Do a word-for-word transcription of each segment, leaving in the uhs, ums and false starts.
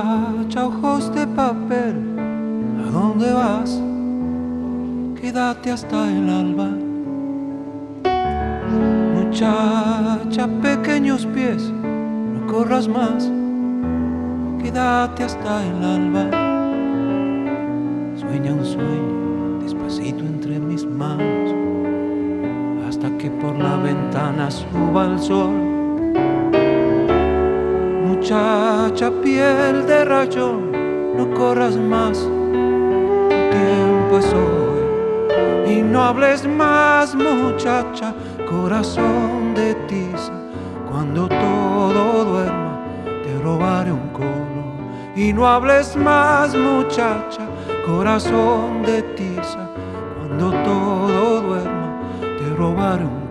Muchacha, ojos de papel, ¿a dónde vas? Quédate hasta el alba. Muchacha, pequeños pies, no corras más, quédate hasta el alba. Sueña un sueño, despacito entre mis manos, hasta que por la ventana suba el sol. Muchacha, piel de rayón, no corras más, tu tiempo es hoy. Y no hables más, muchacha, corazón de tiza, cuando todo duerma te robaré un color. Y no hables más, muchacha, corazón de tiza, cuando todo duerma te robaré un color.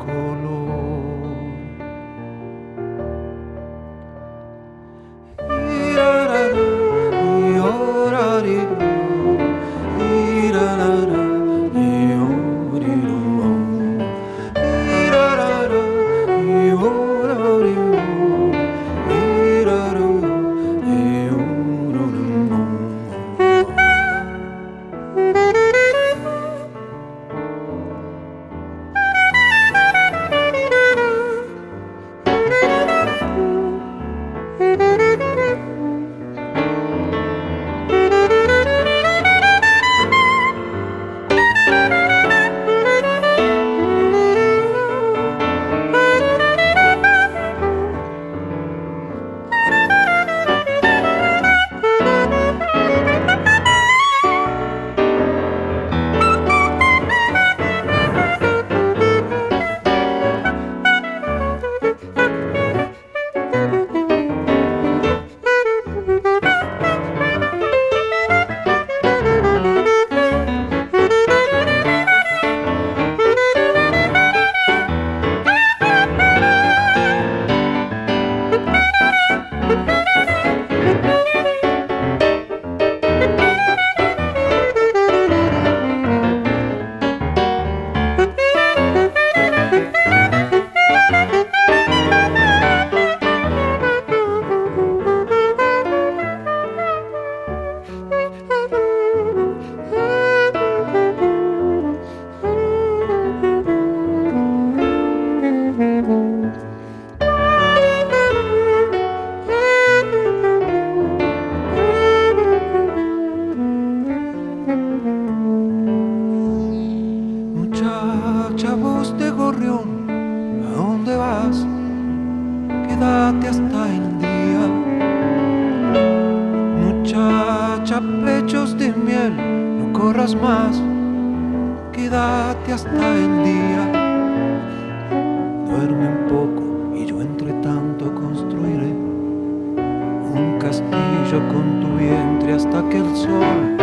Muchacha, voz de gorrión, ¿a dónde vas? Quédate hasta el día. Muchacha, pechos de miel, no corras más, quédate hasta el día. Duerme un poco y yo entre tanto construiré un castillo con tu vientre hasta que el sol,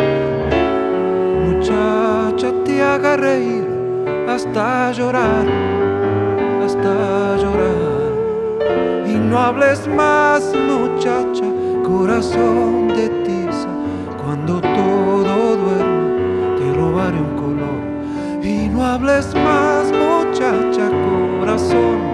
muchacha, te haga reír hasta llorar, hasta llorar. Y no hables más, muchacha, corazón de tiza, cuando todo duerma te robaré un color. Y no hables más, muchacha, corazón